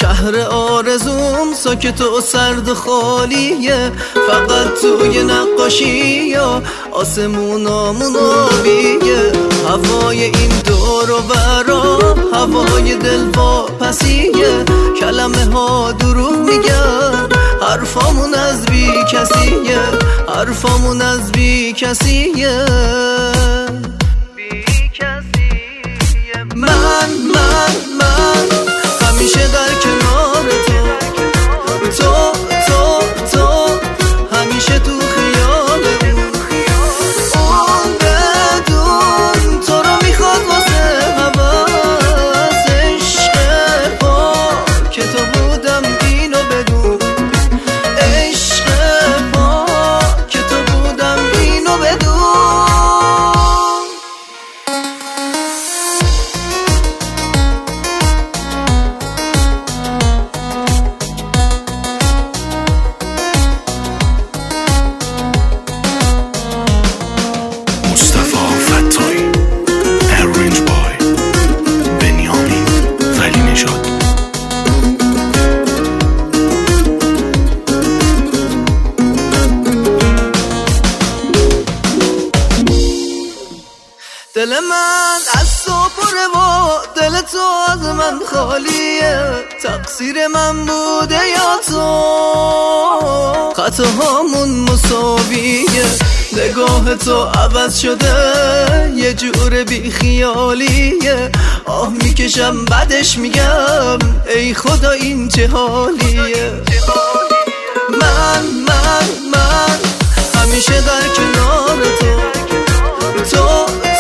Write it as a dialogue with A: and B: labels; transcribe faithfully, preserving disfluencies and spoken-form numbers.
A: شهر آرزوم ساکت و سرد و خالیه، فقط توی نقاشی یا آسمونامون آبیه. هوای این دور و برا هوای دل واپسیه، کلمه ها دروغ میگن، حرفامون از بی کسیه، حرفامون از بی کسیه. من من من همیشه در کنار تو، تو تو تو همیشه تو خیالم. اون بدون تو رو میخواد واسه حواس، عشق پا که تو بودم اینو بدون، عشق پا که تو بودم اینو بدون. دل من از تو پره و دل تو از من خالیه، تقصیر من بوده یا تو؟ خطاهامون مساویه، نگاه تو عوض شده یه جور بی خیالیه. آه میکشم بعدش میگم ای خدا این چه حالیه. من من من همیشه در کنار تو، تو